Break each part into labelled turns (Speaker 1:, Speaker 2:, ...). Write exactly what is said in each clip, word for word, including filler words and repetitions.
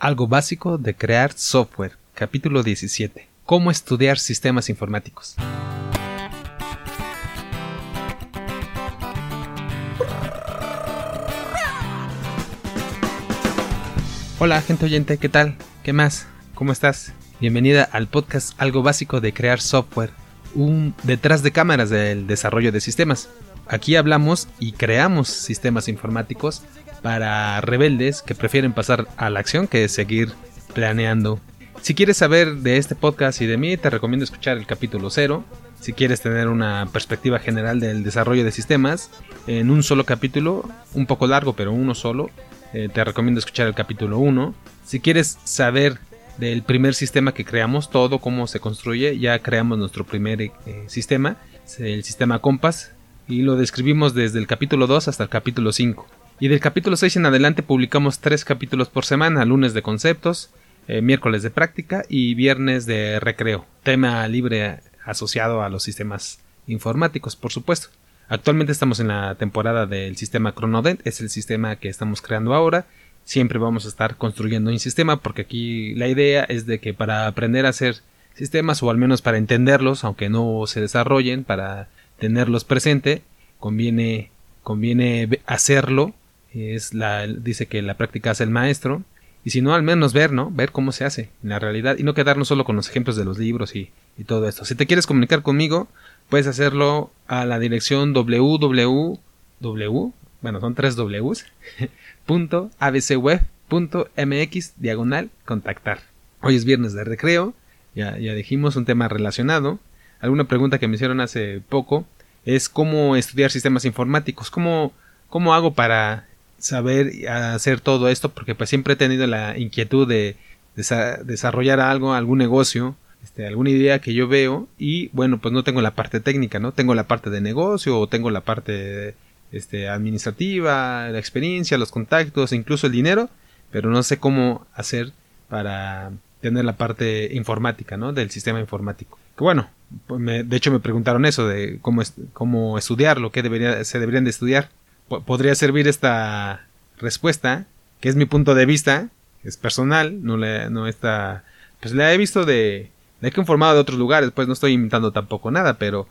Speaker 1: Algo básico de crear software, capítulo diecisiete. ¿Cómo estudiar sistemas informáticos? Hola, gente oyente, ¿qué tal? ¿Qué más? ¿Cómo estás? Bienvenida al podcast Algo básico de crear software, un detrás de cámaras del desarrollo de sistemas. Aquí hablamos y creamos sistemas informáticos para rebeldes que prefieren pasar a la acción que seguir planeando. Si quieres saber de este podcast y de mí, te recomiendo escuchar el capítulo cero. Si quieres tener una perspectiva general del desarrollo de sistemas en un solo capítulo, un poco largo pero uno solo, eh, te recomiendo escuchar el capítulo uno. Si quieres saber del primer sistema que creamos, todo cómo se construye, ya creamos nuestro primer eh, sistema, el sistema Compass, y lo describimos desde el capítulo dos hasta el capítulo cinco. Y del capítulo seis en adelante publicamos tres capítulos por semana, lunes de conceptos, eh, miércoles de práctica y viernes de recreo. Tema libre asociado a los sistemas informáticos, por supuesto. Actualmente estamos en la temporada del sistema ChronoDent, es el sistema que estamos creando ahora. Siempre vamos a estar construyendo un sistema porque aquí la idea es de que para aprender a hacer sistemas, o al menos para entenderlos, aunque no se desarrollen, para tenerlos presente, conviene, conviene hacerlo. Es la, dice que la práctica hace el maestro, y si no, al menos ver, ¿no? Ver cómo se hace en la realidad y no quedarnos solo con los ejemplos de los libros y, y todo esto. Si te quieres comunicar conmigo, puedes hacerlo a la dirección www, bueno, son tres W's, punto abcweb punto mx diagonal contactar. Hoy es viernes de recreo, ya, ya dijimos un tema relacionado. Alguna pregunta que me hicieron hace poco es cómo estudiar sistemas informáticos, cómo, cómo hago para saber hacer todo esto, porque pues siempre he tenido la inquietud de, de desa- desarrollar algo, algún negocio, este, alguna idea que yo veo, y bueno, pues no tengo la parte técnica, ¿no? Tengo la parte de negocio, o tengo la parte este, administrativa, la experiencia, los contactos, incluso el dinero, pero no sé cómo hacer para tener la parte informática, ¿no? Del sistema informático. Que bueno, pues me, de hecho me preguntaron eso, de cómo, est- cómo estudiarlo, qué debería, se deberían de estudiar. Podría servir esta respuesta, que es mi punto de vista, es personal, no le, no está, pues la he visto de, la he informado de otros lugares, pues no estoy inventando tampoco nada, pero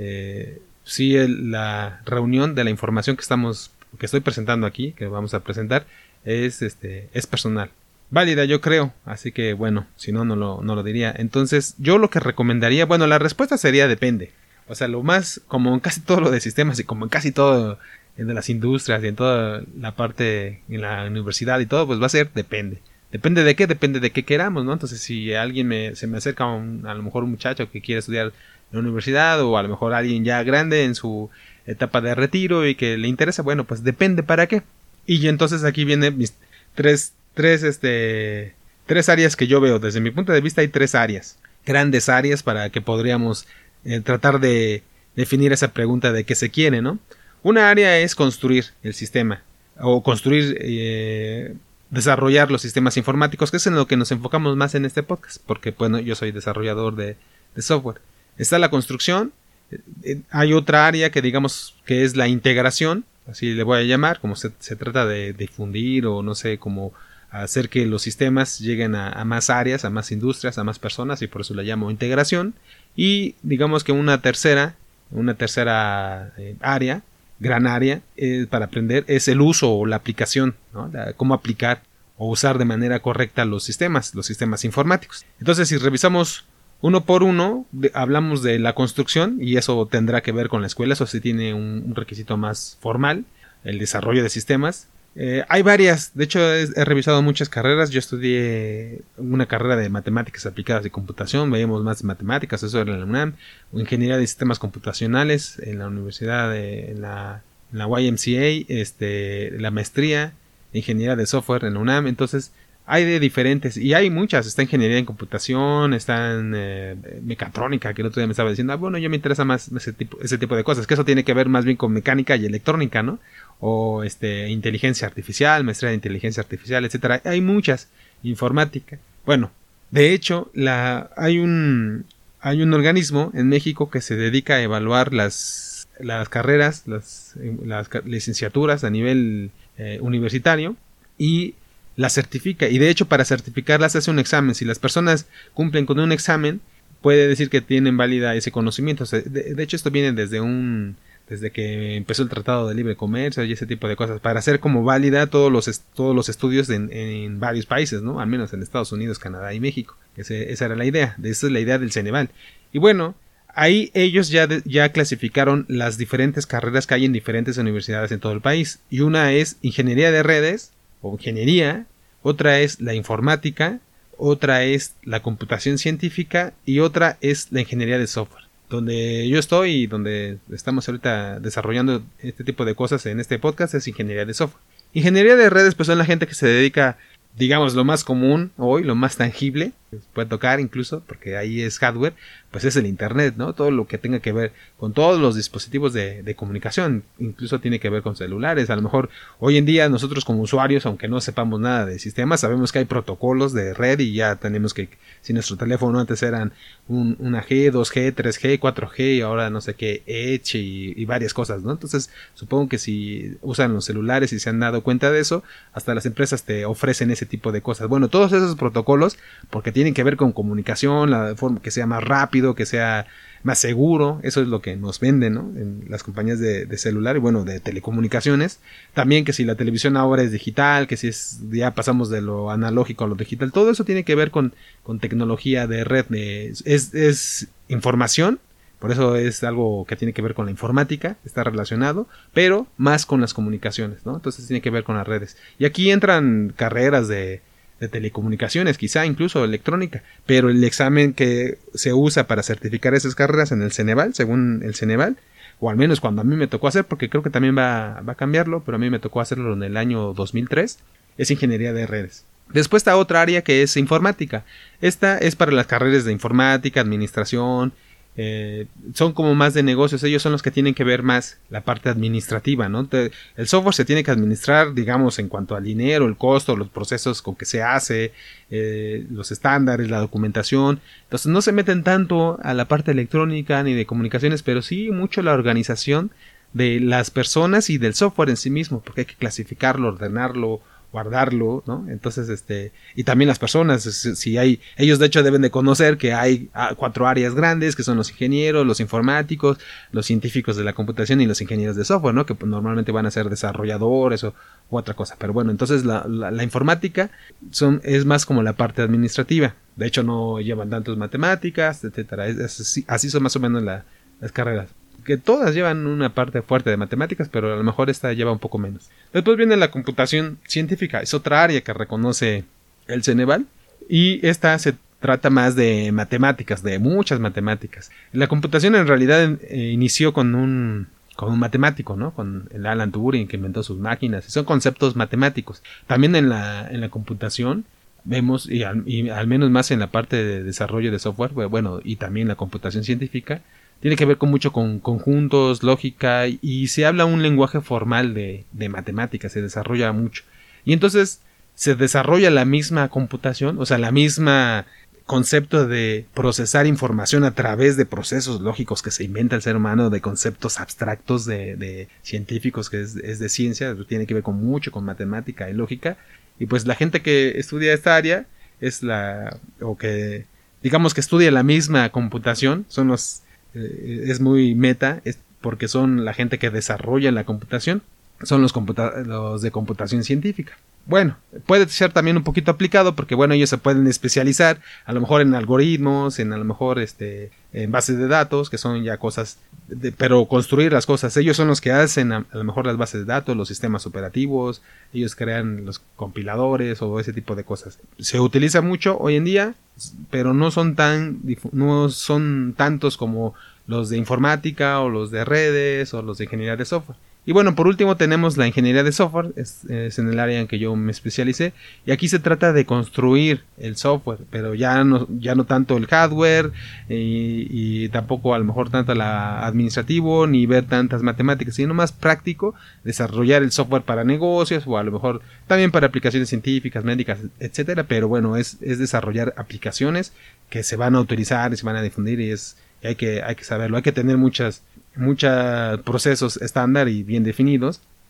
Speaker 1: eh, sí el, la reunión de la información que estamos, que estoy presentando aquí, que vamos a presentar, es este, es personal, válida yo creo, así que bueno, si no no lo, no lo diría. Entonces yo lo que recomendaría, bueno, la respuesta sería depende, o sea, lo más, como en casi todo lo de sistemas y como en casi todo en de las industrias y en toda la parte en la universidad y todo, pues va a ser depende. Depende de qué, depende de qué queramos, ¿no? Entonces, si alguien me, se me acerca a, un, a lo mejor un muchacho que quiere estudiar en la universidad, o a lo mejor alguien ya grande en su etapa de retiro y que le interesa, bueno, pues depende para qué. Y entonces aquí vienen mis tres, tres, este, tres áreas que yo veo. Desde mi punto de vista hay tres áreas, grandes áreas para que podríamos eh, tratar de definir esa pregunta de qué se quiere, ¿no? Una área es construir el sistema, o construir, eh, desarrollar los sistemas informáticos, que es en lo que nos enfocamos más en este podcast, porque bueno, yo soy desarrollador de, de software. Está la construcción, eh, hay otra área que digamos que es la integración, así le voy a llamar, como se, se trata de difundir o no sé, como hacer que los sistemas lleguen a, a más áreas, a más industrias, a más personas, y por eso la llamo integración. Y digamos que una tercera, una tercera eh, área, gran área eh, para aprender es el uso o la aplicación, ¿no? La, cómo aplicar o usar de manera correcta los sistemas, los sistemas informáticos. Entonces, si revisamos uno por uno, de, hablamos de la construcción, y eso tendrá que ver con la escuela, eso sí tiene un, un requisito más formal, el desarrollo de sistemas. Eh, hay varias, de hecho he, he revisado muchas carreras. Yo estudié una carrera de matemáticas aplicadas y computación, veíamos más matemáticas, eso era en la UNAM, o ingeniería de sistemas computacionales en la universidad de en la, en la Y M C A, este, la maestría de ingeniería de software en la UNAM. Entonces hay de diferentes, y hay muchas, está ingeniería en computación, está en eh, mecatrónica, que el otro día me estaba diciendo, ah, bueno, yo me interesa más ese tipo, ese tipo de cosas, que eso tiene que ver más bien con mecánica y electrónica, ¿no? O este, inteligencia artificial, maestría de inteligencia artificial, etcétera. Hay muchas, informática. Bueno, de hecho, la, hay un, hay un organismo en México que se dedica a evaluar las, las carreras, las, las licenciaturas a nivel eh, universitario, y las certifica. Y de hecho, para certificarlas hace un examen. Si las personas cumplen con un examen, puede decir que tienen válida ese conocimiento. O sea, de, de hecho, esto viene desde un... desde que empezó el Tratado de Libre Comercio y ese tipo de cosas, para hacer como válida todos los, todos los estudios en, en varios países, ¿no? Al menos en Estados Unidos, Canadá y México. Ese, esa era la idea, esa es la idea del Ceneval. Y bueno, ahí ellos ya, de, ya clasificaron las diferentes carreras que hay en diferentes universidades en todo el país. Y una es Ingeniería de Redes, o Ingeniería, otra es la Informática, otra es la Computación Científica y otra es la Ingeniería de Software. Donde yo estoy y donde estamos ahorita desarrollando este tipo de cosas en este podcast es Ingeniería de Software. Ingeniería de Redes pues son la gente que se dedica, digamos, lo más común hoy, lo más tangible, que puede tocar incluso, porque ahí es hardware, pues es el internet, ¿no? Todo lo que tenga que ver con todos los dispositivos de, de comunicación, incluso tiene que ver con celulares. A lo mejor hoy en día nosotros como usuarios, aunque no sepamos nada de sistemas, sabemos que hay protocolos de red y ya tenemos que, si nuestro teléfono antes eran un, una G, dos G, tres G, cuatro G y ahora no sé qué, Edge y, y varias cosas, ¿no? Entonces supongo que si usan los celulares y se han dado cuenta de eso, hasta las empresas te ofrecen ese tipo de cosas. Bueno, todos esos protocolos, porque tienen que ver con comunicación, la forma que sea más rápido, que sea más seguro, eso es lo que nos venden, ¿no? En las compañías de, de celular y bueno, de telecomunicaciones. También que si la televisión ahora es digital, que si es, ya pasamos de lo analógico a lo digital, todo eso tiene que ver con, con tecnología de red, de, es, es información. Por eso es algo que tiene que ver con la informática, está relacionado, pero más con las comunicaciones, ¿no? Entonces tiene que ver con las redes. Y aquí entran carreras de, de telecomunicaciones, quizá incluso electrónica, pero el examen que se usa para certificar esas carreras en el Ceneval, según el Ceneval, o al menos cuando a mí me tocó hacer, porque creo que también va, va a cambiarlo, pero a mí me tocó hacerlo en el año dos mil tres, es ingeniería de redes. Después está otra área que es informática. Esta es para las carreras de informática, administración. Eh, son como más de negocios, ellos son los que tienen que ver más la parte administrativa, ¿no? Te, el software se tiene que administrar, digamos, en cuanto al dinero, el costo, los procesos con que se hace, eh, los estándares, la documentación. Entonces no se meten tanto a la parte electrónica ni de comunicaciones, pero sí mucho la organización de las personas y del software en sí mismo, porque hay que clasificarlo, ordenarlo, guardarlo, ¿no? Entonces, este, y también las personas, si hay, ellos de hecho deben de conocer que hay cuatro áreas grandes, que son los ingenieros, los informáticos, los científicos de la computación y los ingenieros de software, ¿no? Que pues, normalmente van a ser desarrolladores o u otra cosa, pero bueno, entonces la, la, la informática son, es más como la parte administrativa, de hecho no llevan tantos matemáticas, etcétera, es, es, así, así son más o menos la, las carreras. Que todas llevan una parte fuerte de matemáticas, pero a lo mejor esta lleva un poco menos. Después viene la computación científica, es otra área que reconoce el Ceneval, y esta se trata más de matemáticas, de muchas matemáticas. La computación en realidad eh, inició con un, con un matemático, ¿no? Con el Alan Turing, que inventó sus máquinas, y son conceptos matemáticos. También en la, en la computación vemos, y al, y al menos más en la parte de desarrollo de software, bueno, y también la computación científica, tiene que ver con mucho con conjuntos, lógica, y se habla un lenguaje formal de, de matemáticas, se desarrolla mucho. Y entonces se desarrolla la misma computación, o sea, la misma concepto de procesar información a través de procesos lógicos que se inventa el ser humano, de conceptos abstractos de, de científicos, que es, es de ciencia, tiene que ver con mucho con matemática y lógica. Y pues la gente que estudia esta área es la, o que digamos que estudia la misma computación, son los es muy meta, es porque son la gente que desarrolla la computación, son los, computa- los de computación científica. Bueno, puede ser también un poquito aplicado porque bueno, ellos se pueden especializar a lo mejor en algoritmos, en a lo mejor este en bases de datos, que son ya cosas de, pero construir las cosas, ellos son los que hacen a, a lo mejor las bases de datos, los sistemas operativos, ellos crean los compiladores o ese tipo de cosas. Se utiliza mucho hoy en día, pero no son tan no son tantos como los de informática o los de redes o los de ingeniería de software. Y bueno, por último tenemos la ingeniería de software, es, es en el área en que yo me especialicé, y aquí se trata de construir el software, pero ya no, ya no tanto el hardware, y, y tampoco a lo mejor tanto la administrativo, ni ver tantas matemáticas, sino más práctico, desarrollar el software para negocios, o a lo mejor también para aplicaciones científicas, médicas, etcétera, pero bueno, es, es desarrollar aplicaciones que se van a utilizar y se van a difundir, y es y hay que, hay que saberlo, hay que tener muchas muchos procesos estándar y bien definidos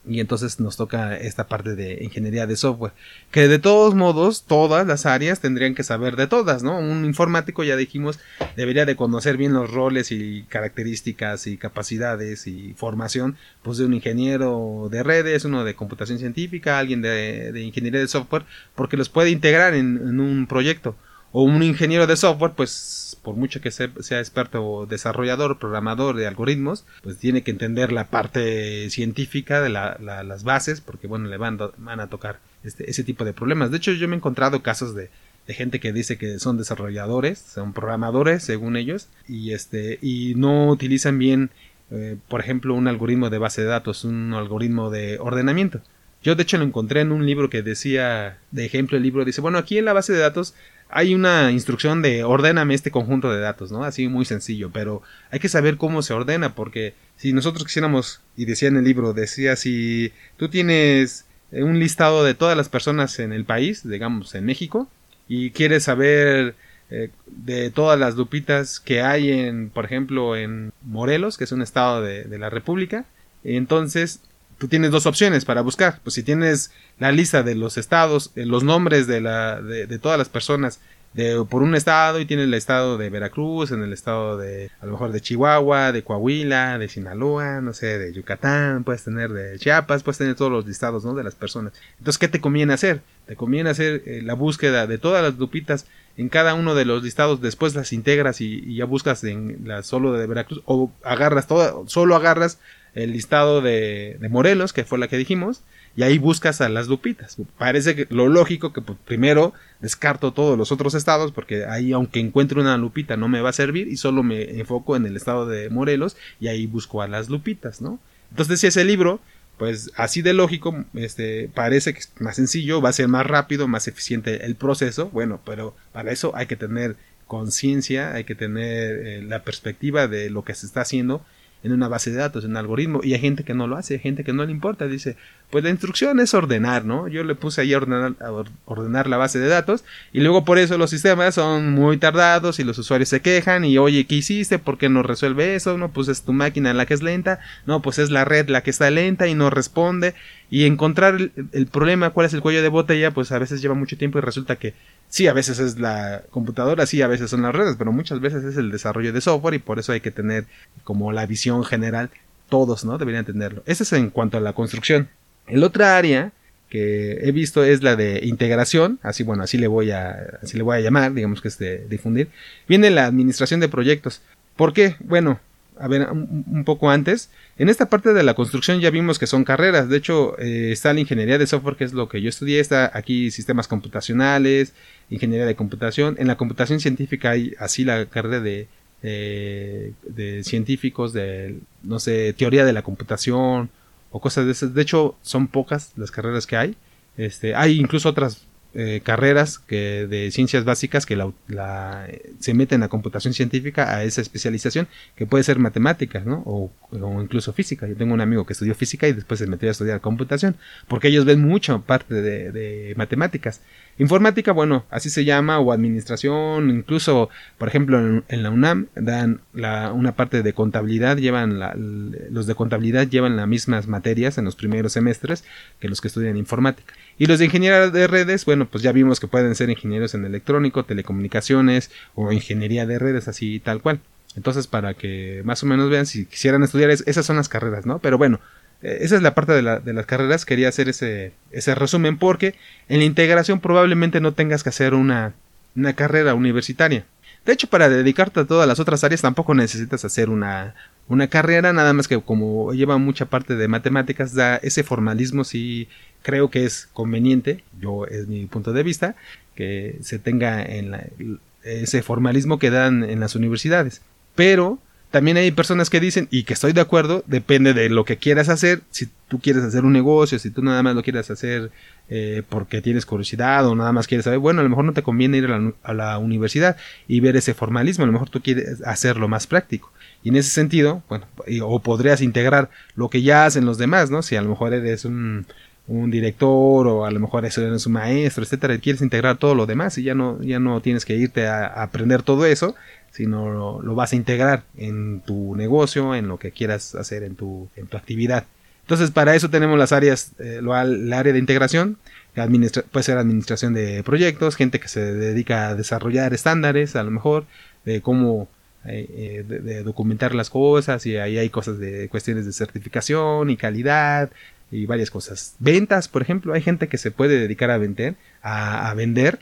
Speaker 1: Y entonces nos toca esta parte de ingeniería de software, que de todos modos todas las áreas tendrían que saber de todas, ¿no? Un informático, ya dijimos, debería de conocer bien los roles y características y capacidades y formación, pues de un ingeniero de redes, uno de computación científica, alguien de, de ingeniería de software, porque los puede integrar en, en un proyecto. O un ingeniero de software, pues por mucho que sea, sea experto o desarrollador, programador de algoritmos, pues tiene que entender la parte científica de la, la, las bases, porque bueno, le van, van a tocar este, ese tipo de problemas. De hecho, yo me he encontrado casos de, de gente que dice que son desarrolladores, son programadores según ellos, y este y no utilizan bien, eh, por ejemplo, un algoritmo de base de datos, un algoritmo de ordenamiento. Yo de hecho lo encontré en un libro que decía, de ejemplo el libro dice, bueno, aquí en la base de datos hay una instrucción de ordéname este conjunto de datos, ¿no? Así muy sencillo, pero hay que saber cómo se ordena, porque si nosotros quisiéramos, y decía en el libro, decía si tú tienes un listado de todas las personas en el país, digamos en México, y quieres saber eh, de todas las Lupitas que hay en, por ejemplo, en Morelos, que es un estado de, de la República, entonces tú tienes dos opciones para buscar. Pues si tienes la lista de los estados, eh, los nombres de, la, de, de todas las personas de, por un estado, y tienes el estado de Veracruz, en el estado de, a lo mejor de Chihuahua, de Coahuila, de Sinaloa, no sé, de Yucatán, puedes tener de Chiapas, puedes tener todos los listados, ¿no? De las personas. Entonces, ¿qué te conviene hacer? Te conviene hacer eh, la búsqueda de todas las lupitas en cada uno de los listados, después las integras y, y ya buscas en la solo de Veracruz, o agarras toda, solo agarras el listado de, de Morelos, que fue la que dijimos, y ahí buscas a las lupitas. Parece que lo lógico que pues, primero descarto todos los otros estados, porque ahí aunque encuentre una lupita no me va a servir, y solo me enfoco en el estado de Morelos, y ahí busco a las lupitas, ¿no? Entonces si ese libro, pues así de lógico, este, parece que es más sencillo, va a ser más rápido, más eficiente el proceso, bueno, pero para eso hay que tener conciencia, hay que tener eh, la perspectiva de lo que se está haciendo en una base de datos, en un algoritmo, y hay gente que no lo hace, hay gente que no le importa, dice, pues la instrucción es ordenar, ¿no? Yo le puse ahí a ordenar, a ordenar la base de datos, y luego por eso los sistemas son muy tardados, y los usuarios se quejan, y oye, ¿qué hiciste? ¿Por qué no resuelve eso? No, pues es tu máquina la que es lenta, no, pues es la red la que está lenta y no responde, y encontrar el, el problema, cuál es el cuello de botella, pues a veces lleva mucho tiempo, y resulta que sí, a veces es la computadora, sí, a veces son las redes, pero muchas veces es el desarrollo de software, y por eso hay que tener como la visión general, todos, ¿no? Deberían tenerlo. Ese es en cuanto a la construcción. El otra área que he visto es la de integración, así bueno, así le voy a, así le voy a llamar, digamos que es de difundir. Viene la administración de proyectos. ¿Por qué? Bueno, a ver, un, un poco antes, en esta parte de la construcción ya vimos que son carreras. De hecho, eh, está la ingeniería de software, que es lo que yo estudié, está aquí sistemas computacionales, ingeniería de computación. En la computación científica hay así la carrera de, de, de científicos, de, no sé, teoría de la computación o cosas de esas. De hecho, son pocas las carreras que hay. Este, hay incluso otras Eh, carreras que de ciencias básicas que la, la, se meten a computación científica, a esa especialización, que puede ser matemáticas, ¿no? O, o incluso física. Yo tengo un amigo que estudió física y después se metió a estudiar computación, porque ellos ven mucho parte de, de matemáticas. Informática, bueno, así se llama, o administración, incluso, por ejemplo, en, en la UNAM dan la, una parte de contabilidad, llevan la, los de contabilidad llevan las mismas materias en los primeros semestres que los que estudian informática. Y los de ingeniería de redes, bueno, pues ya vimos que pueden ser ingenieros en electrónico, telecomunicaciones o ingeniería de redes, así tal cual. Entonces, para que más o menos vean, si quisieran estudiar, es, esas son las carreras, ¿no? Pero bueno, eh, esa es la parte de, la, de las carreras. Quería hacer ese, ese resumen porque en la integración probablemente no tengas que hacer una, una carrera universitaria. De hecho, para dedicarte a todas las otras áreas tampoco necesitas hacer una, una carrera, nada más que como lleva mucha parte de matemáticas, da ese formalismo, sí creo que es conveniente, yo es mi punto de vista, que se tenga en la, ese formalismo que dan en las universidades. Pero también hay personas que dicen, y que estoy de acuerdo, depende de lo que quieras hacer. Si tú quieres hacer un negocio, si tú nada más lo quieres hacer eh, porque tienes curiosidad o nada más quieres saber, bueno, a lo mejor no te conviene ir a la, a la universidad y ver ese formalismo, a lo mejor tú quieres hacerlo más práctico. Y en ese sentido, bueno, o podrías integrar lo que ya hacen los demás, ¿no? Si a lo mejor eres un, un director o a lo mejor eres un maestro, etcétera, y quieres integrar todo lo demás y ya no, ya no tienes que irte a, a aprender todo eso, sino lo, lo vas a integrar en tu negocio, en lo que quieras hacer en tu, en tu actividad. Entonces, para eso tenemos las áreas, eh, lo, el área de integración, administra- puede ser administración de proyectos, gente que se dedica a desarrollar estándares, a lo mejor, de cómo eh, de, de documentar las cosas, y ahí hay cosas de cuestiones de certificación y calidad y varias cosas. Ventas, por ejemplo, hay gente que se puede dedicar a vender, a, a vender,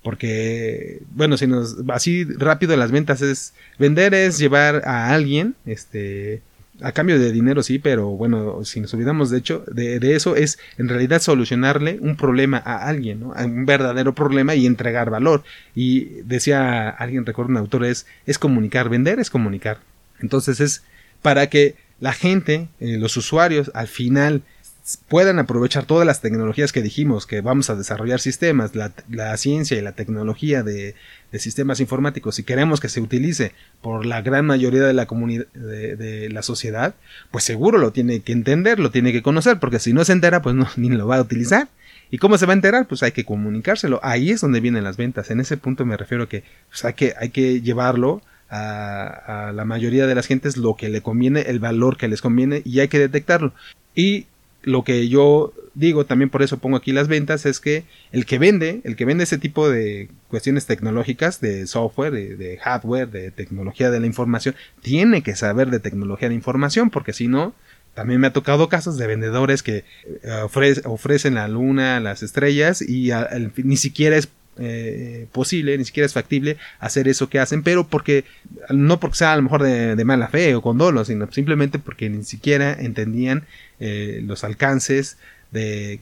Speaker 1: porque, bueno, si nos, así rápido las ventas es, vender es llevar a alguien, este, a cambio de dinero, sí, pero bueno, si nos olvidamos de hecho, de, de eso es en realidad solucionarle un problema a alguien, ¿no? A un verdadero problema y entregar valor. Y decía alguien, recuerdo un autor, es, es comunicar, vender es comunicar. Entonces es para que la gente, eh, los usuarios, al final puedan aprovechar todas las tecnologías que dijimos, que vamos a desarrollar sistemas, la, la ciencia y la tecnología de, de sistemas informáticos, si queremos que se utilice por la gran mayoría de la comunidad, de, de la sociedad, pues seguro lo tiene que entender, lo tiene que conocer, porque si no se entera, pues no, ni lo va a utilizar. ¿Y cómo se va a enterar? Pues hay que comunicárselo. Ahí es donde vienen las ventas. En ese punto me refiero a que pues hay que, hay que llevarlo a, a la mayoría de las gentes lo que le conviene, el valor que les conviene, y hay que detectarlo. Y lo que yo digo, también por eso pongo aquí las ventas, es que el que vende, el que vende ese tipo de cuestiones tecnológicas, de software, de, de hardware, de tecnología de la información, tiene que saber de tecnología de información, porque si no, también me ha tocado casos de vendedores que ofre- ofrecen la luna, las estrellas, y a, a, ni siquiera es Eh, posible, ni siquiera es factible hacer eso que hacen, pero porque no porque sea a lo mejor de, de mala fe o con dolo, sino simplemente porque ni siquiera entendían eh, los alcances de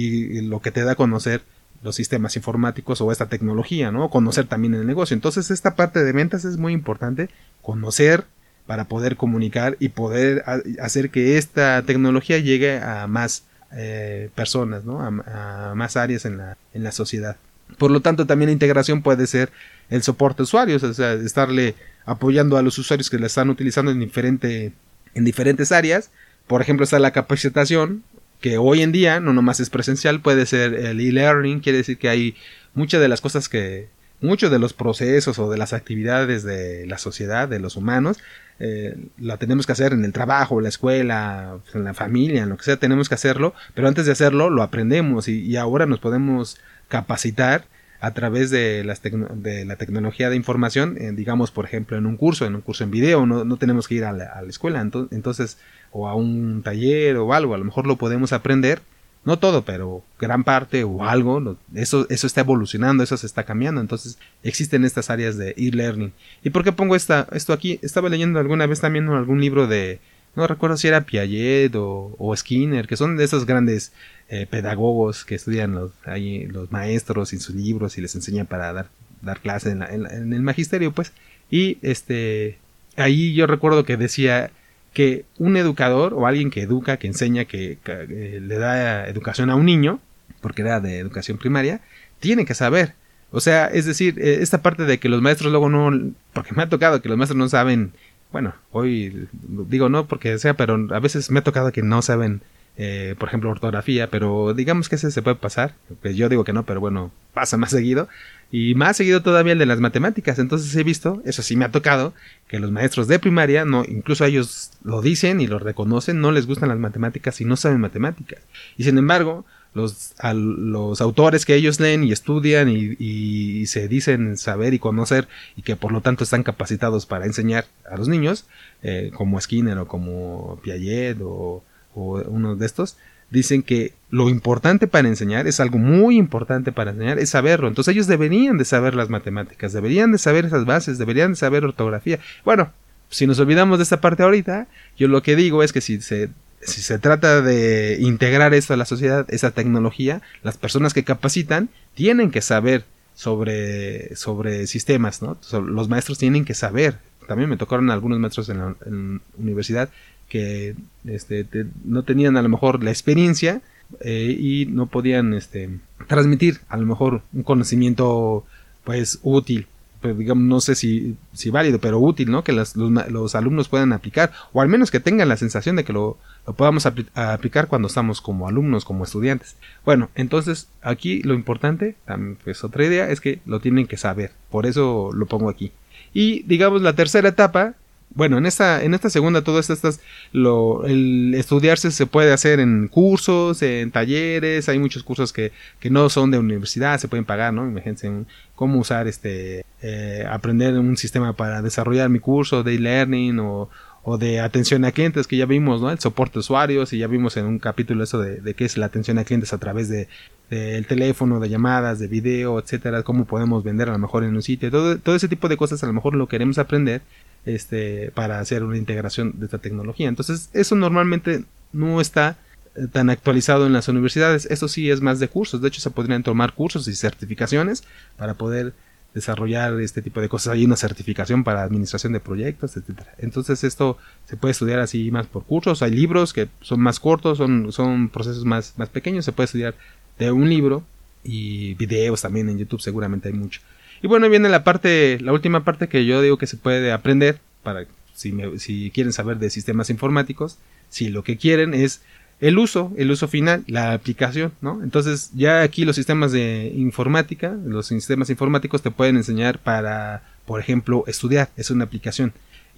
Speaker 1: y lo que te da a conocer los sistemas informáticos o esta tecnología, ¿no? Conocer también el negocio. Entonces esta parte de ventas es muy importante, conocer para poder comunicar y poder a, hacer que esta tecnología llegue a más eh, personas, ¿no? A, a más áreas en la, en la sociedad. Por lo tanto, también la integración puede ser el soporte a usuarios, o sea, estarle apoyando a los usuarios que la están utilizando en, diferente, en diferentes áreas. Por ejemplo, está la capacitación, que hoy en día no nomás es presencial, puede ser el e-learning, quiere decir que hay muchas de las cosas que, muchos de los procesos o de las actividades de la sociedad, de los humanos, eh, la tenemos que hacer en el trabajo, en la escuela, en la familia, en lo que sea, tenemos que hacerlo, pero antes de hacerlo lo aprendemos y, y ahora nos podemos capacitar a través de, las tecno- de la tecnología de información, eh, digamos por ejemplo en un curso, en un curso en video, no, no tenemos que ir a la, a la escuela, ento- entonces, o a un taller o algo, a lo mejor lo podemos aprender, no todo, pero gran parte o algo, no, eso, eso está evolucionando, eso se está cambiando, entonces existen estas áreas de e-learning. ¿Y por qué pongo esta, esto aquí? Estaba leyendo alguna vez también algún libro de, no recuerdo si era Piaget o, o Skinner, que son de esos grandes eh, pedagogos que estudian los, ahí, los maestros en sus libros y les enseñan para dar, dar clases en, la, en, la, en el magisterio, pues. Y este ahí yo recuerdo que decía que un educador o alguien que educa, que enseña, que, que eh, le da educación a un niño, porque era de educación primaria, tiene que saber. O sea, es decir, eh, esta parte de que los maestros luego no, porque me ha tocado que los maestros no saben, bueno, hoy digo no porque sea, pero a veces me ha tocado que no saben, eh, por ejemplo, ortografía, pero digamos que ese se puede pasar, pues yo digo que no, pero bueno, pasa más seguido, y más seguido todavía el de las matemáticas. Entonces he visto, eso sí me ha tocado, que los maestros de primaria, no, incluso ellos lo dicen y lo reconocen, no les gustan las matemáticas y no saben matemáticas, y sin embargo los, a los autores que ellos leen y estudian y, y se dicen saber y conocer y que por lo tanto están capacitados para enseñar a los niños, eh, como Skinner o como Piaget o, o uno de estos, dicen que lo importante para enseñar, es algo muy importante para enseñar, es saberlo. Entonces ellos deberían de saber las matemáticas, deberían de saber esas bases, deberían de saber ortografía. Bueno, si nos olvidamos de esta parte ahorita, yo lo que digo es que si se Si se trata de integrar esto a la sociedad, esa tecnología, las personas que capacitan tienen que saber sobre, sobre sistemas, ¿no? Los maestros tienen que saber. También me tocaron algunos maestros en la, en la universidad que este, te, no tenían a lo mejor la experiencia eh, y no podían este, transmitir a lo mejor un conocimiento pues útil. Pues digamos, no sé si, si válido, pero útil, ¿no? Que los, los, los alumnos puedan aplicar, o al menos que tengan la sensación de que lo, lo podamos apl- aplicar cuando estamos como alumnos, como estudiantes. Bueno, entonces aquí lo importante, pues otra idea, es que lo tienen que saber, por eso lo pongo aquí. Y digamos la tercera etapa, Bueno, en esta, en esta segunda, todas estas, lo, el estudiarse se puede hacer en cursos, en talleres, hay muchos cursos que, que no son de universidad, se pueden pagar, ¿no? Imagínense un, cómo usar este, eh, aprender un sistema para desarrollar mi curso de e-learning o, o de atención a clientes, que ya vimos, ¿no? El soporte a usuarios, y ya vimos en un capítulo eso de, de qué es la atención a clientes a través de, del teléfono, de llamadas, de video, etcétera, cómo podemos vender a lo mejor en un sitio, todo, todo ese tipo de cosas a lo mejor lo queremos aprender este para hacer una integración de esta tecnología. Entonces eso normalmente no está eh, tan actualizado en las universidades. Eso sí es más de cursos, de hecho se podrían tomar cursos y certificaciones para poder desarrollar este tipo de cosas. Hay una certificación para administración de proyectos, etcétera. Entonces esto se puede estudiar así más por cursos. Hay libros que son más cortos, son, son procesos más, más pequeños, se puede estudiar de un libro, y videos también en YouTube seguramente hay mucho. Y bueno, viene la parte, la última parte que yo digo que se puede aprender para si, me, si quieren saber de sistemas informáticos, si lo que quieren es el uso, el uso final, la aplicación, ¿no? Entonces ya aquí los sistemas de informática, los sistemas informáticos te pueden enseñar para, por ejemplo, estudiar, es una aplicación.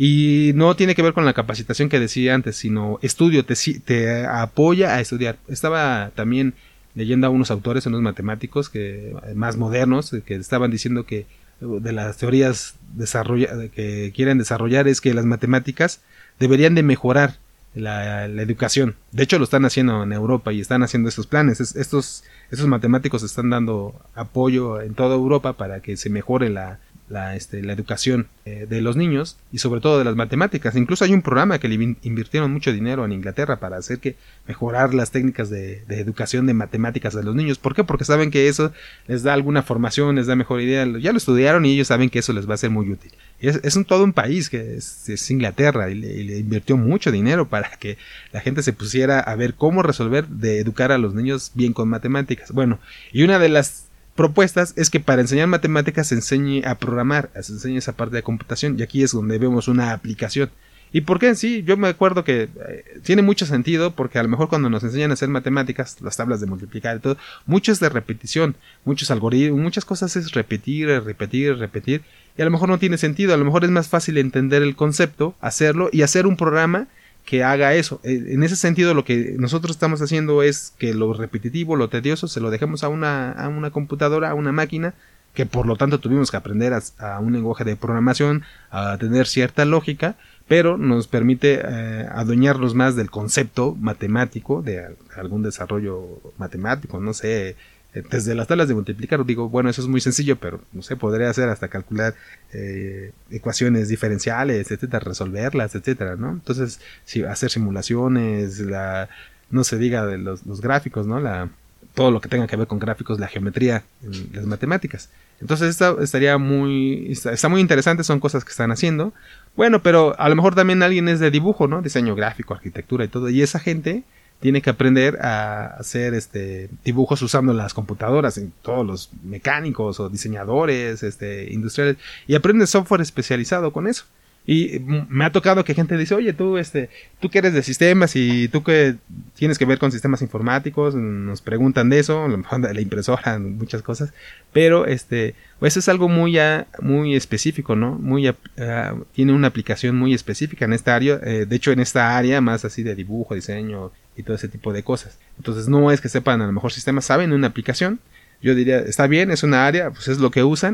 Speaker 1: Y no tiene que ver con la capacitación que decía antes, sino estudio, te, te apoya a estudiar. Estaba también leyendo a unos autores, unos matemáticos que más modernos, que estaban diciendo que de las teorías desarrolla, que quieren desarrollar es que las matemáticas deberían de mejorar la, la educación. De hecho lo están haciendo en Europa y están haciendo estos planes. Es, estos, estos matemáticos están dando apoyo en toda Europa para que se mejore la, la, este, la educación eh, de los niños y sobre todo de las matemáticas. Incluso hay un programa que le invirtieron mucho dinero en Inglaterra para hacer que mejorar las técnicas de, de educación de matemáticas de los niños. ¿Por qué? Porque saben que eso les da alguna formación, les da mejor idea. Ya lo estudiaron y ellos saben que eso les va a ser muy útil. Y es, es un, todo un país que es, es Inglaterra y le, y le invirtió mucho dinero para que la gente se pusiera a ver cómo resolver de educar a los niños bien con matemáticas. Bueno, y una de las propuestas es que para enseñar matemáticas se enseñe a programar, se enseñe esa parte de computación, y aquí es donde vemos una aplicación. ¿Y por qué? Sí, yo me acuerdo que eh, tiene mucho sentido, porque a lo mejor cuando nos enseñan a hacer matemáticas, las tablas de multiplicar y todo, mucho es de repetición, muchos algoritmos, muchas cosas es repetir, repetir, repetir, y a lo mejor no tiene sentido. A lo mejor es más fácil entender el concepto, hacerlo y hacer un programa que haga eso. En ese sentido lo que nosotros estamos haciendo es que lo repetitivo, lo tedioso, se lo dejemos a una, a una computadora, a una máquina, que por lo tanto tuvimos que aprender a, a un lenguaje de programación, a tener cierta lógica, pero nos permite eh, adueñarnos más del concepto matemático, de algún desarrollo matemático, no sé, desde las tablas de multiplicar. Digo, bueno, eso es muy sencillo, pero no sé, podría hacer hasta calcular eh, ecuaciones diferenciales, etcétera, resolverlas, etcétera, ¿no? Entonces, si hacer simulaciones, la, no se diga de los, los gráficos, ¿no? La, todo lo que tenga que ver con gráficos, la geometría en las matemáticas. Entonces, esto estaría muy, está, está muy interesante, son cosas que están haciendo. Bueno, pero a lo mejor también alguien es de dibujo, ¿no? Diseño gráfico, arquitectura y todo, y esa gente tiene que aprender a hacer este dibujos usando las computadoras, en todos los mecánicos o diseñadores este industriales, y aprende software especializado con eso. Y me ha tocado que gente dice, oye, tú este tú que eres de sistemas y tú que tienes que ver con sistemas informáticos, nos preguntan de eso, la impresora, muchas cosas, pero este pues es algo muy uh, muy específico, ¿no? Muy uh, tiene una aplicación muy específica en esta área, eh, de hecho en esta área más así de dibujo, diseño y todo ese tipo de cosas. Entonces no es que sepan a lo mejor sistemas, saben una aplicación. Yo diría, está bien, es una área, pues es lo que usan.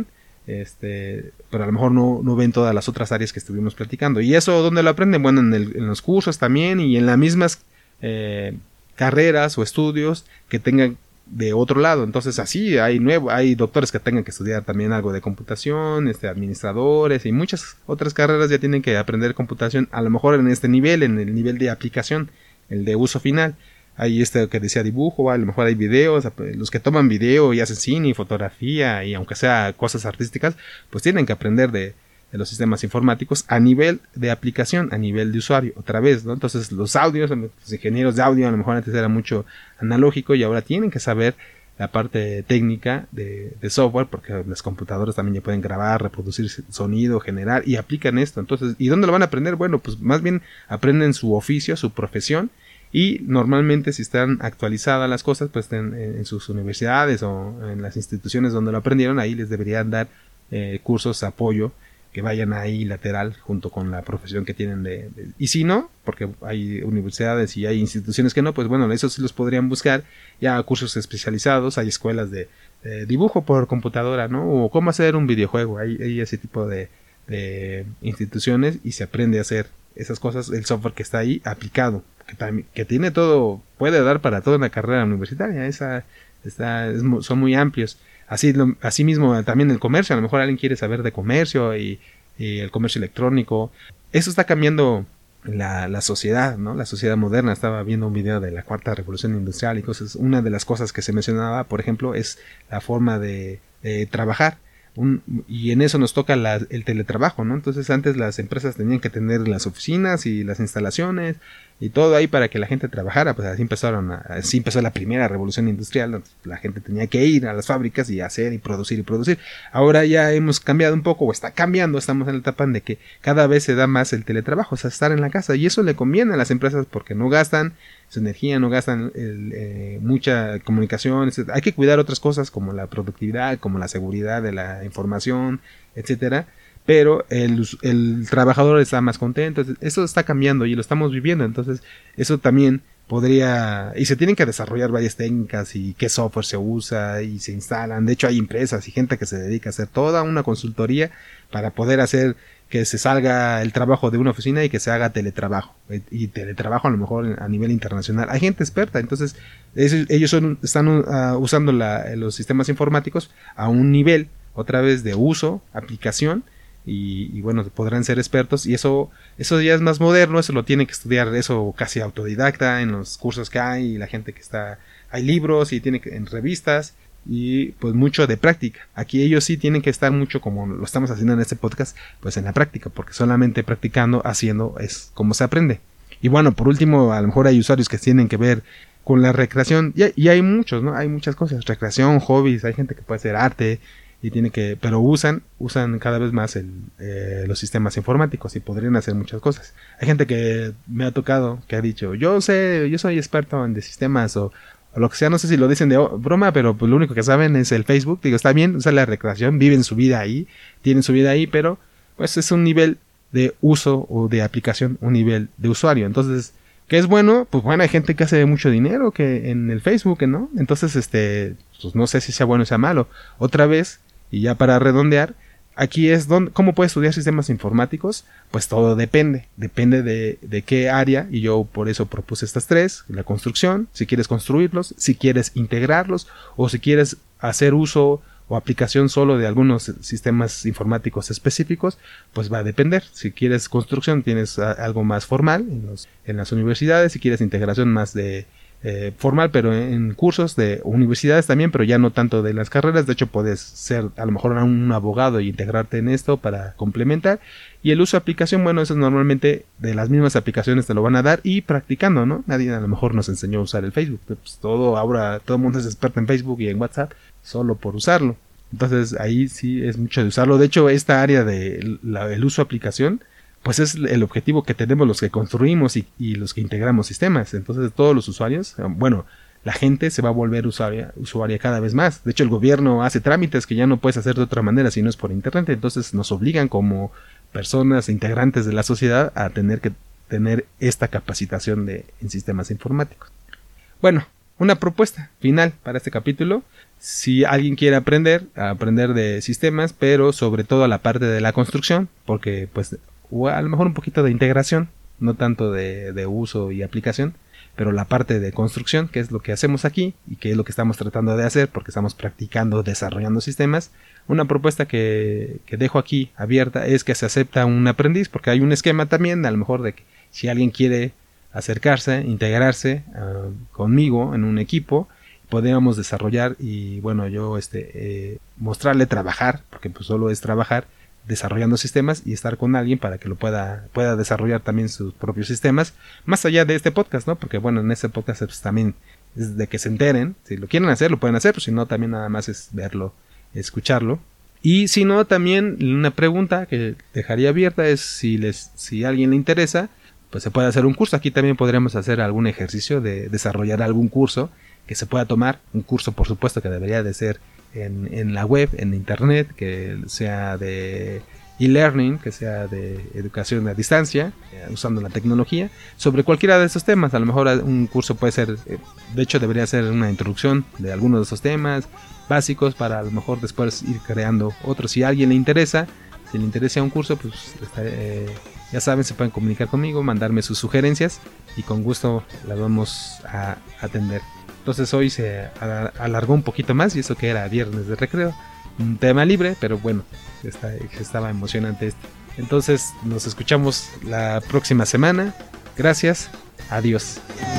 Speaker 1: Este, pero a lo mejor no, no ven todas las otras áreas que estuvimos platicando. ¿Y eso dónde lo aprenden? Bueno, en, el, en los cursos también y en las mismas eh, carreras o estudios que tengan de otro lado. Entonces así hay nuevo, hay doctores que tengan que estudiar también algo de computación, este, administradores y muchas otras carreras ya tienen que aprender computación, a lo mejor en este nivel, en el nivel de aplicación, el de uso final. Hay este que decía dibujo, a lo mejor hay videos, los que toman video y hacen cine y fotografía y aunque sea cosas artísticas, pues tienen que aprender de, de los sistemas informáticos a nivel de aplicación, a nivel de usuario, otra vez, ¿no? Entonces los audios, los ingenieros de audio a lo mejor antes era mucho analógico y ahora tienen que saber la parte técnica de, de software, porque las computadoras también ya pueden grabar, reproducir sonido, generar y aplican esto. Entonces, ¿y dónde lo van a aprender? Bueno, pues más bien aprenden su oficio, su profesión. Y normalmente si están actualizadas las cosas, pues en, en sus universidades o en las instituciones donde lo aprendieron, ahí les deberían dar eh, cursos de apoyo que vayan ahí lateral junto con la profesión que tienen de, de y si no, porque hay universidades y hay instituciones que no, pues bueno, esos sí los podrían buscar, ya cursos especializados, hay escuelas de, de dibujo por computadora, ¿no? O cómo hacer un videojuego, hay, hay ese tipo de, de instituciones y se aprende a hacer esas cosas, el software que está ahí aplicado, que, también, que tiene todo, puede dar para toda una carrera universitaria, esa está, es, son muy amplios. Así, lo, así mismo también el comercio, a lo mejor alguien quiere saber de comercio y, y el comercio electrónico. Eso está cambiando la, la sociedad, ¿no? La sociedad moderna. Estaba viendo un video de la cuarta revolución industrial y cosas. Una de las cosas que se mencionaba, por ejemplo, es la forma de, de trabajar. Un, y en eso nos toca la, el teletrabajo, ¿no? Entonces antes las empresas tenían que tener las oficinas y las instalaciones y todo ahí para que la gente trabajara, pues así empezaron a, así empezó la primera revolución industrial, la gente tenía que ir a las fábricas y hacer y producir y producir. Ahora ya hemos cambiado un poco, o está cambiando, estamos en la etapa de que cada vez se da más el teletrabajo, o sea, estar en la casa, y eso le conviene a las empresas porque no gastan su energía, no gastan el, eh, mucha comunicación, etcétera. Hay que cuidar otras cosas como la productividad, como la seguridad de la información, etcétera. Pero el, el trabajador está más contento, eso está cambiando y lo estamos viviendo, entonces eso también podría, y se tienen que desarrollar varias técnicas y qué software se usa y se instalan, de hecho hay empresas y gente que se dedica a hacer toda una consultoría para poder hacer que se salga el trabajo de una oficina y que se haga teletrabajo, y teletrabajo a lo mejor a nivel internacional, hay gente experta, entonces ellos son, están uh, usando la, los sistemas informáticos a un nivel otra vez de uso, aplicación. Y, y bueno, podrán ser expertos y eso eso ya es más moderno, eso lo tiene que estudiar, eso casi autodidacta en los cursos que hay, y la gente que está, hay libros y tiene que, en revistas y pues mucho de práctica. Aquí ellos sí tienen que estar mucho, como lo estamos haciendo en este podcast, pues en la práctica, porque solamente practicando, haciendo es como se aprende. Y bueno, por último, a lo mejor hay usuarios que tienen que ver con la recreación y, y hay muchos, ¿no? Hay muchas cosas, recreación, hobbies, hay gente que puede hacer arte y tiene que, pero usan usan cada vez más el, eh, los sistemas informáticos y podrían hacer muchas cosas. Hay gente que me ha tocado que ha dicho, yo sé, yo soy experto en de sistemas o, o lo que sea, no sé si lo dicen de broma, pero pues lo único que saben es el Facebook. Digo, está bien, usa la recreación, viven su vida ahí, tienen su vida ahí, pero pues es un nivel de uso o de aplicación, un nivel de usuario. Entonces, ¿qué es bueno? Pues bueno, hay gente que hace mucho dinero que en el Facebook, ¿no? Entonces, este, pues no sé si sea bueno o sea malo. Otra vez, y ya para redondear, aquí es donde, ¿cómo puedes estudiar sistemas informáticos? Pues todo depende, depende de, de qué área, y yo por eso propuse estas tres: la construcción, si quieres construirlos, si quieres integrarlos, o si quieres hacer uso o aplicación solo de algunos sistemas informáticos específicos, pues va a depender. Si quieres construcción, tienes a, algo más formal en, los, en las universidades. Si quieres integración, más de eh, formal, pero en, en cursos de universidades también, pero ya no tanto de las carreras. De hecho, puedes ser a lo mejor un abogado y integrarte en esto para complementar. Y el uso de aplicación, bueno, eso normalmente de las mismas aplicaciones te lo van a dar y practicando, ¿no? Nadie a lo mejor nos enseñó a usar el Facebook. Pues todo ahora, todo el mundo es experto en Facebook y en WhatsApp solo por usarlo. Entonces ahí sí es mucho de usarlo. De hecho, esta área de la, el uso de aplicación, pues es el objetivo que tenemos los que construimos y, y los que integramos sistemas. Entonces todos los usuarios, bueno, la gente se va a volver usuaria, usuaria cada vez más. De hecho, el gobierno hace trámites que ya no puedes hacer de otra manera si no es por internet. Entonces nos obligan como personas integrantes de la sociedad a tener que tener esta capacitación de, en sistemas informáticos. Bueno, una propuesta final para este capítulo: si alguien quiere aprender, a aprender de sistemas, pero sobre todo a la parte de la construcción, porque pues o a lo mejor un poquito de integración, no tanto de, de uso y aplicación, pero la parte de construcción, que es lo que hacemos aquí y que es lo que estamos tratando de hacer porque estamos practicando, desarrollando sistemas. Una propuesta que, que dejo aquí abierta es que se acepta un aprendiz, porque hay un esquema también, a lo mejor de que si alguien quiere acercarse, integrarse uh, conmigo en un equipo, podríamos desarrollar y bueno, yo este eh, mostrarle trabajar, porque pues solo es trabajar desarrollando sistemas y estar con alguien para que lo pueda pueda desarrollar también sus propios sistemas, más allá de este podcast, ¿no? Porque bueno, en este podcast pues, también es de que se enteren, si lo quieren hacer, lo pueden hacer, pues si no, también nada más es verlo, escucharlo. Y si no, también una pregunta que dejaría abierta es si les si a alguien le interesa, pues se puede hacer un curso. Aquí también podríamos hacer algún ejercicio de desarrollar algún curso que se pueda tomar, un curso por supuesto que debería de ser en, en la web, en internet, que sea de e-learning, que sea de educación a distancia, eh, usando la tecnología, sobre cualquiera de esos temas. A lo mejor un curso puede ser, eh, de hecho debería ser una introducción de algunos de esos temas básicos, para a lo mejor después ir creando otros. Si a alguien le interesa, si le interesa un curso, pues eh, ya saben, se pueden comunicar conmigo, mandarme sus sugerencias y con gusto las vamos a atender. Entonces hoy se alargó un poquito más, y eso que era viernes de recreo, un tema libre, pero bueno, está, estaba emocionante este. Entonces nos escuchamos la próxima semana. Gracias, adiós.